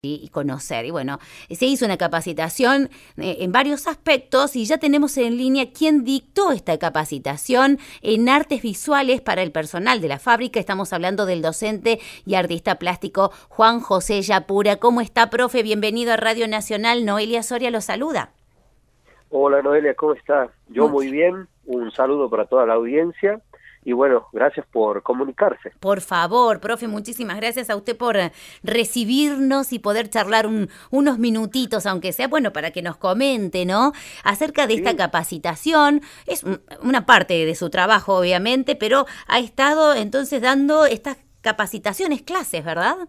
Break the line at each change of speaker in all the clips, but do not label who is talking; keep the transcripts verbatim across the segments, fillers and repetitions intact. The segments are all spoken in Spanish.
y conocer. Y bueno, se hizo una capacitación eh, en varios aspectos y ya tenemos en línea quién dictó esta capacitación en artes visuales para el personal de la fábrica. Estamos hablando del docente y artista plástico Juan José Yapura. ¿Cómo está, profe? Bienvenido a Radio Nacional. Noelia Soria lo saluda.
Hola Noelia, ¿cómo estás? Yo muy, muy bien, un saludo para toda la audiencia. Y bueno, gracias por comunicarse.
Por favor, profe, muchísimas gracias a usted por recibirnos y poder charlar un, unos minutitos, aunque sea, bueno, para que nos comente, ¿no? Acerca de sí. esta capacitación. Es una parte de su trabajo, obviamente, pero ha estado entonces dando estas capacitaciones, clases, ¿verdad?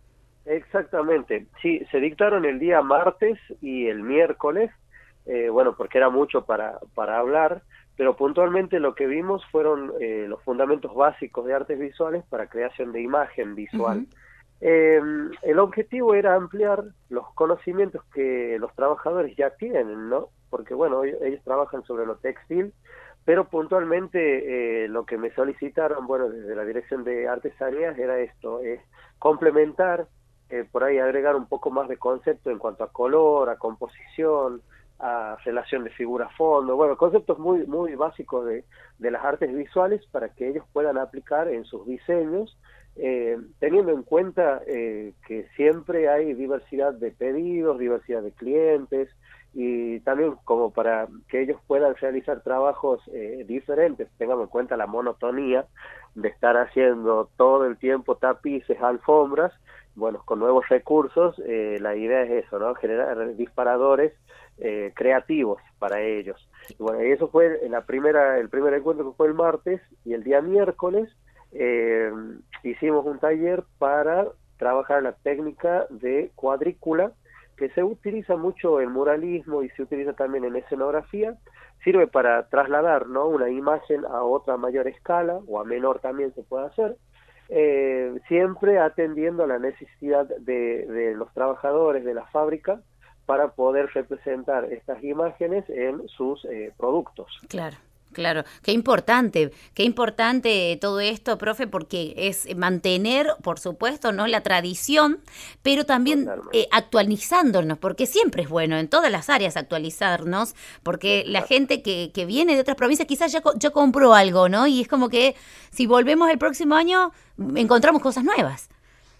Exactamente. Sí, se dictaron el día martes y el miércoles, eh, bueno, porque era mucho para, para hablar. Pero puntualmente lo que vimos fueron eh, los fundamentos básicos de artes visuales para creación de imagen visual. Uh-huh. eh, el objetivo era ampliar los conocimientos que los trabajadores ya tienen, ¿no? Porque, bueno, ellos, ellos trabajan sobre lo textil, pero puntualmente eh, lo que me solicitaron, bueno, desde la Dirección de Artesanías era esto, es complementar, eh, por ahí agregar un poco más de concepto en cuanto a color, a composición, a relación de figura-fondo, bueno, conceptos muy muy básicos de, de las artes visuales para que ellos puedan aplicar en sus diseños, eh, teniendo en cuenta eh, que siempre hay diversidad de pedidos, diversidad de clientes, y también como para que ellos puedan realizar trabajos eh, diferentes, tengamos en cuenta la monotonía de estar haciendo todo el tiempo tapices, alfombras. Bueno, con nuevos recursos, eh, la idea es eso, ¿no? Generar disparadores eh, creativos para ellos. Y bueno, y eso fue en la primera, el primer encuentro que fue el martes, y el día miércoles eh, hicimos un taller para trabajar la técnica de cuadrícula, que se utiliza mucho en muralismo y se utiliza también en escenografía. Sirve para trasladar, ¿no?, una imagen a otra mayor escala, o a menor también se puede hacer. Eh, siempre atendiendo a la necesidad de, de los trabajadores de la fábrica para poder representar estas imágenes en sus eh, productos.
Claro. Claro, qué importante, qué importante todo esto, profe, porque es mantener, por supuesto, ¿no?, la tradición, pero también eh, actualizándonos, porque siempre es bueno en todas las áreas actualizarnos, porque la gente que, que viene de otras provincias quizás ya, ya compró algo, ¿no? Y es como que si volvemos el próximo año encontramos cosas nuevas.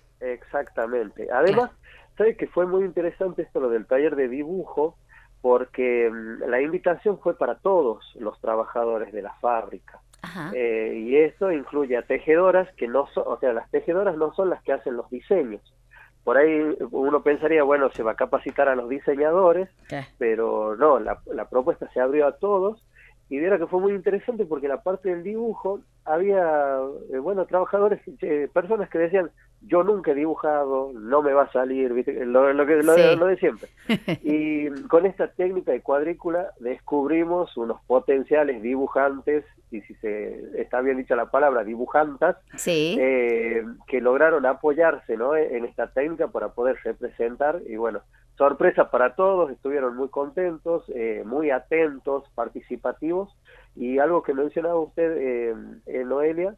Exactamente. Además, claro, ¿sabes que fue muy interesante esto, lo del taller de dibujo? Porque la invitación fue para todos los trabajadores de la fábrica. Eh, y eso incluye a tejedoras que no son, o sea, las tejedoras no son las que hacen los diseños. Por ahí uno pensaría, bueno, se va a capacitar a los diseñadores, ¿qué? Pero no, la, la propuesta se abrió a todos, y viera que fue muy interesante porque la parte del dibujo había, eh, bueno, trabajadores, eh, personas que decían, yo nunca he dibujado, no me va a salir, ¿viste? Lo, lo, que, lo, sí. lo de siempre. Y con esta técnica de cuadrícula descubrimos unos potenciales dibujantes, y si se está bien dicha la palabra, dibujantas,
sí.
eh, que lograron apoyarse, ¿no?, en esta técnica para poder representar. Y bueno, sorpresa para todos, estuvieron muy contentos, eh, muy atentos, participativos, y algo que mencionaba usted, eh, eh, Noelia,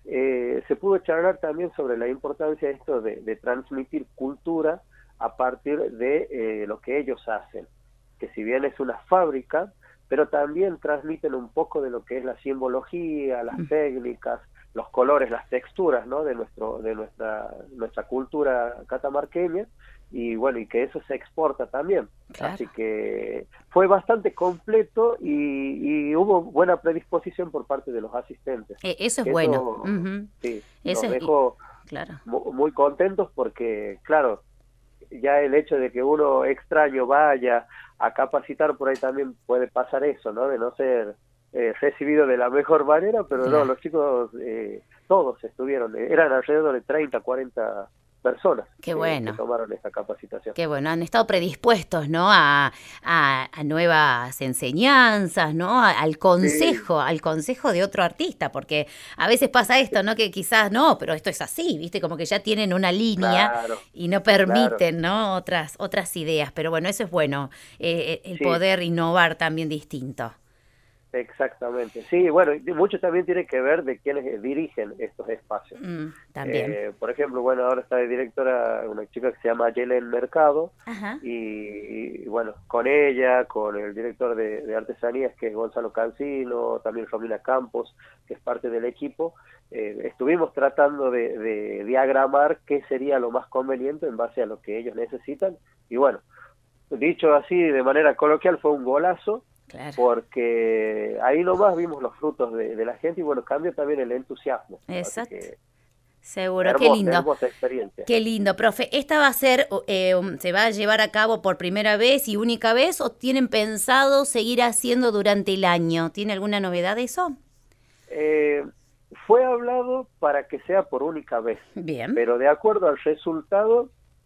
eh, se pudo charlar también sobre la importancia de esto de, de transmitir cultura a partir de eh, lo que ellos hacen, que si bien es una fábrica, pero también transmiten un poco de lo que es la simbología, las técnicas, los colores, las texturas, ¿no?, de nuestro de nuestra nuestra cultura catamarqueña, y bueno, y que eso se exporta también. Claro. Así que fue bastante completo, y, y hubo buena predisposición por parte de los asistentes.
Eh, eso es eso, bueno. Uh-huh.
Sí,
eso
nos dejó
es, claro,
muy contentos porque, claro, ya el hecho de que uno extraño vaya a capacitar, por ahí también puede pasar eso, ¿no?, de no ser eh, recibido de la mejor manera, pero claro, no, los chicos, eh, todos estuvieron, eran alrededor de treinta, cuarenta personas.
Qué bueno.
Que tomaron esta capacitación.
Qué bueno, han estado predispuestos, ¿no?, a, a, a nuevas enseñanzas, ¿no?, a, al consejo, sí. al consejo de otro artista, porque a veces pasa esto, ¿no?, que quizás no, pero esto es así, ¿viste? Como que ya tienen una línea, claro, y no permiten, claro, ¿no?, otras otras ideas, pero bueno, eso es bueno, eh, el sí. poder innovar también distinto.
Exactamente, sí, bueno, y mucho también tiene que ver de quienes dirigen estos espacios.
Mm, también.
Eh, por ejemplo, bueno, ahora está de directora una chica que se llama Yelen Mercado,
Ajá.
y, y, bueno, con ella, con el director de, de artesanías, que es Gonzalo Cancino, también Romina Campos, que es parte del equipo, eh, estuvimos tratando de, de diagramar qué sería lo más conveniente en base a lo que ellos necesitan, y bueno, dicho así de manera coloquial, fue un golazo,
Claro.
porque ahí nomás vimos los frutos de, de la gente y bueno, cambia también el entusiasmo. Así
Exacto.
que
Seguro, qué
hermosa,
lindo.
hermosa experiencia.
Qué lindo, profe. ¿Esta va a ser, eh, um, se va a llevar a cabo por primera vez y única vez o tienen pensado seguir haciendo durante el año? ¿Tiene alguna novedad de eso?
Eh, fue hablado para que sea por única vez,
Bien.
pero de acuerdo al resultado,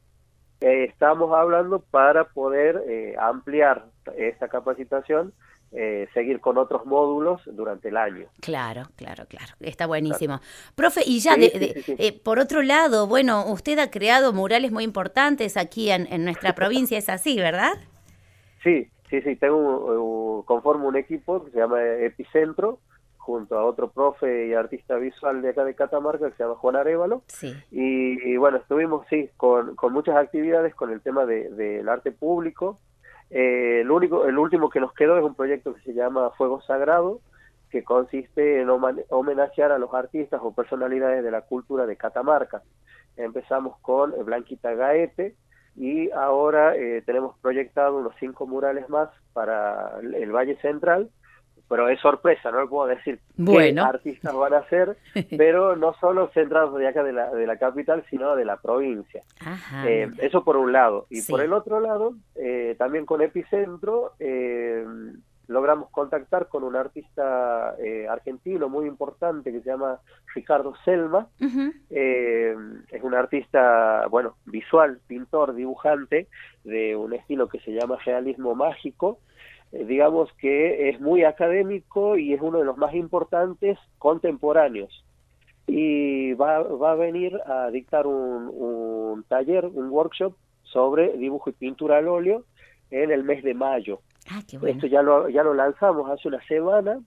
eh, estamos hablando para poder eh, ampliar esta capacitación, eh, seguir con otros módulos durante el año.
Claro, claro, claro. Está buenísimo. Profe, y ya
Sí,
de,
sí,
de
sí, sí.
eh, por otro lado, bueno, usted ha creado murales muy importantes aquí en, en nuestra provincia, es así, ¿verdad?
Sí, sí, sí, tengo un, un- conformo un equipo que se llama Epicentro, junto a otro profe y artista visual de acá de Catamarca que se llama Juan Arévalo,
Sí.
y, y bueno, estuvimos, sí, con, con muchas actividades con el tema de, del arte público. Eh, el único, el último que nos quedó es un proyecto que se llama Fuego Sagrado, que consiste en homan- homenajear a los artistas o personalidades de la cultura de Catamarca. Empezamos con eh, Blanquita Gaete, y ahora eh, tenemos proyectado unos cinco murales más para el, el Valle Central, pero es sorpresa, no le puedo decir qué
Bueno.
artistas van a ser, pero no solo centrados de acá de la, de la capital, sino de la provincia.
Ajá,
Eh,
mira.
eso por un lado. Y por
Sí.
el otro lado, eh, también con Epicentro, eh, logramos contactar con un artista eh, argentino muy importante que se llama Ricardo Selma.
Ujú.
Eh, es un artista, bueno, visual, pintor, dibujante, de un estilo que se llama realismo mágico. Eh, digamos que es muy académico y es uno de los más importantes contemporáneos. Y va, va a venir a dictar un, un taller, un workshop sobre dibujo y pintura al óleo en el mes de mayo.
Ah, qué
Esto
bueno.
ya lo, ya lo lanzamos hace una semana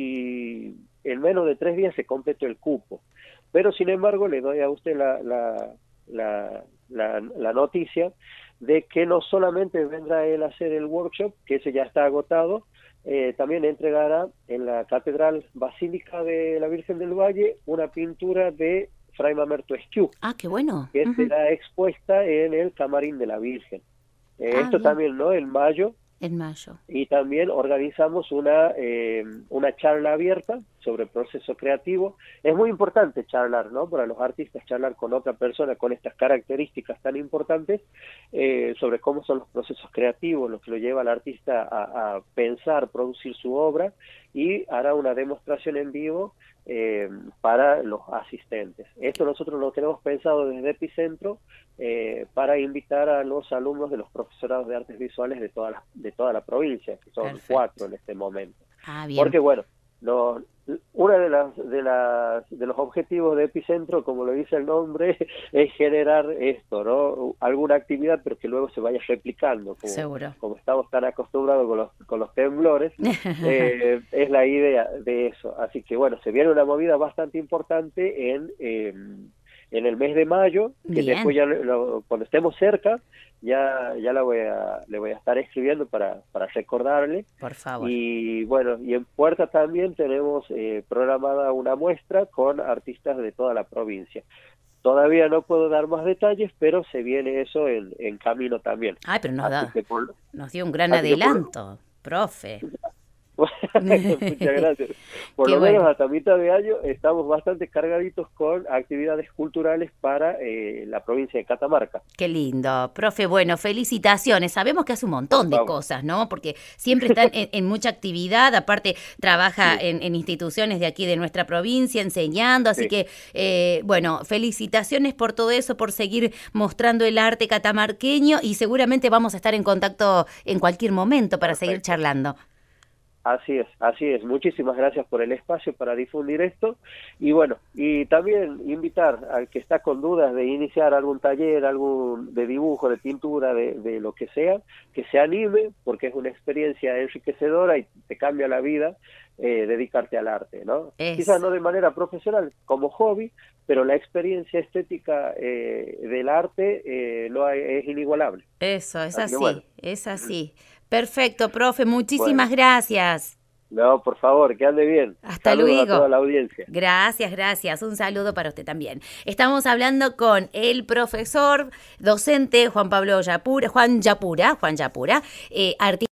y en menos de tres días se completó el cupo. Pero sin embargo le doy a usted la, la, la, la, la noticia de que no solamente vendrá él a hacer el workshop, que ese ya está agotado, eh, también entregará en la Catedral Basílica de la Virgen del Valle una pintura de Fray Mamerto Esquiú,
Ah, qué bueno.
que
Ujú.
será expuesta en el Camarín de la Virgen. Eh,
Ah,
esto
bien.
también, ¿no? En mayo.
En mayo.
Y también organizamos una, eh, una charla abierta sobre proceso creativo. Es muy importante charlar, ¿no? Para los artistas, charlar con otra persona con estas características tan importantes, eh, sobre cómo son los procesos creativos, lo que lo lleva al artista a, a pensar, producir su obra, y hará una demostración en vivo eh, para los asistentes. Esto nosotros lo tenemos pensado desde Epicentro, eh, para invitar a los alumnos de los profesorados de artes visuales de toda la, de toda la provincia, que son
Perfecto.
cuatro en este momento.
Ah, bien.
Porque bueno, no, una de las, de las de los objetivos de Epicentro, como lo dice el nombre, es generar esto, ¿no? Alguna actividad, pero que luego se vaya replicando, como,
Seguro.
como estamos tan acostumbrados con los, con los temblores, eh, es la idea de eso. Así que bueno, se viene una movida bastante importante en eh, en el mes de mayo, que después
Bien.
ya lo, cuando estemos cerca, ya ya la voy a le voy a estar escribiendo para para recordarle.
Por favor.
Y bueno, y en Puerta también tenemos eh, programada una muestra con artistas de toda la provincia. Todavía no puedo dar más detalles, pero se viene eso en, en camino también.
Ay, pero nos
Así
da,
que por,
nos dio un gran
así que por,
adelanto, profe.
muchas gracias. Por
Qué
lo menos
bueno.
hasta mitad de año estamos bastante cargaditos con actividades culturales para eh, la provincia de Catamarca.
Qué lindo, profe. Bueno, felicitaciones. Sabemos que hace un
Por
montón de
favor.
cosas, ¿no? Porque siempre están en, en mucha actividad. Aparte, trabaja
Sí,
en, en instituciones de aquí de nuestra provincia enseñando. Así
sí.
que, eh, bueno, felicitaciones por todo eso, por seguir mostrando el arte catamarqueño. Y seguramente vamos a estar en contacto en cualquier momento para seguir
Perfecto.
charlando.
Así es, así es. Muchísimas gracias por el espacio para difundir esto. Y bueno, y también invitar al que está con dudas de iniciar algún taller, algún de dibujo, de pintura, de, de lo que sea, que se anime, porque es una experiencia enriquecedora y te cambia la vida. eh, dedicarte al arte, ¿no?
Es.
Quizás no de manera profesional, como hobby, pero la experiencia estética eh, del arte eh, no hay, es inigualable.
Eso, es
Así
así,
bueno.
es así. Perfecto, profe, muchísimas
Bueno,
gracias.
no, por favor, que ande bien.
Hasta
Saludos a toda
luego.
la audiencia.
Gracias, gracias. Un saludo para usted también. Estamos hablando con el profesor docente Juan Pablo Yapura, Juan Yapura, Juan Yapura, eh, artista.